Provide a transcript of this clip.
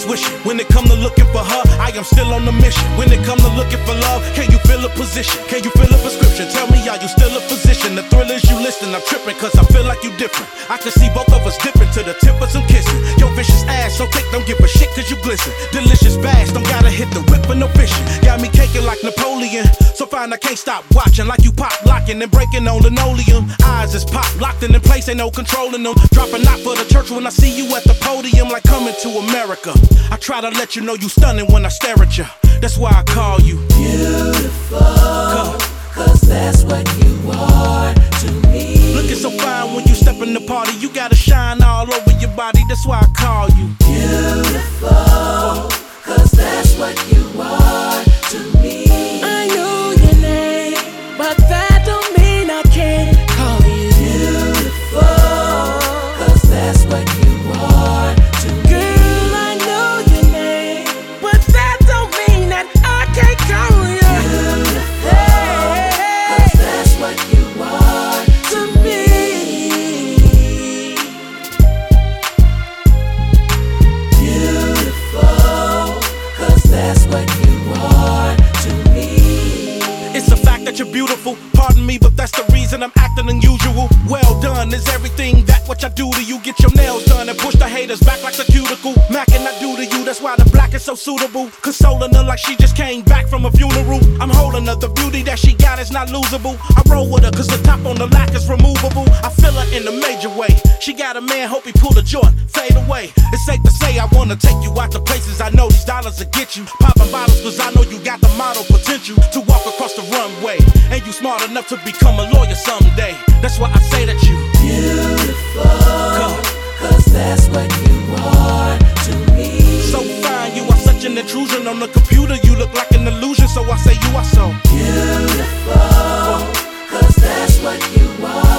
wishing. When it come to looking for her, I am still on the mission. When it come to looking for love, can you feel a position? Can you feel a prescription? Tell me, are you still a physician? The thrill is you listen, I'm tripping cause I feel like you different. I can see both of us dipping to the tip of some kissing. Your vicious ass, so thick, don't give a shit cause you glisten. Delicious bass, don't gotta hit the whip for no fishing. Got me caking like Napoleon, so fine I can't stop watching. Like you pop locking and breaking on linoleum. Eyes is pop locked in place, ain't no controlling them. Dropping out for the church when I see you at the podium, like coming to America. I try to let you know you stunning when I stare at you. That's why I call you beautiful, cause that's what you are to me. Looking so fine when you step in the party, you gotta shine all over your body. That's why I call you beautiful, cause that's what you are to me. I know your name, but that don't mean I can't call you beautiful, cause that's what you are to me. Girl, I know your name, but that don't mean that I can't call you beautiful, cause that's what you are to me. Beautiful, cause that's what you are to me. it's a fact that you're beautiful. Pardon me, but that's the reason I'm acting unusual. Well done is everything that what I do to you. Get your nails done and push the haters back like the cuticle. Mackin' I do to you, that's why the black is so suitable. Consoling her like she just came back from a funeral. I'm holding her, the beauty that she got is not losable. I roll with her cause the top on the lack is removable. I feel her in a major way. She got a man, hope he pull a joint, fade away. It's safe to say I wanna take you out to places I know these dollars will get you. Popping bottles cause I know you got the model potential to walk across the runway. And you smart enough to become a lawyer someday. That's why I say that you beautiful, cause that's what you are to me. So fine, you are such an intrusion on the computer. You look like an illusion, so I say you are so beautiful, cause that's what you are.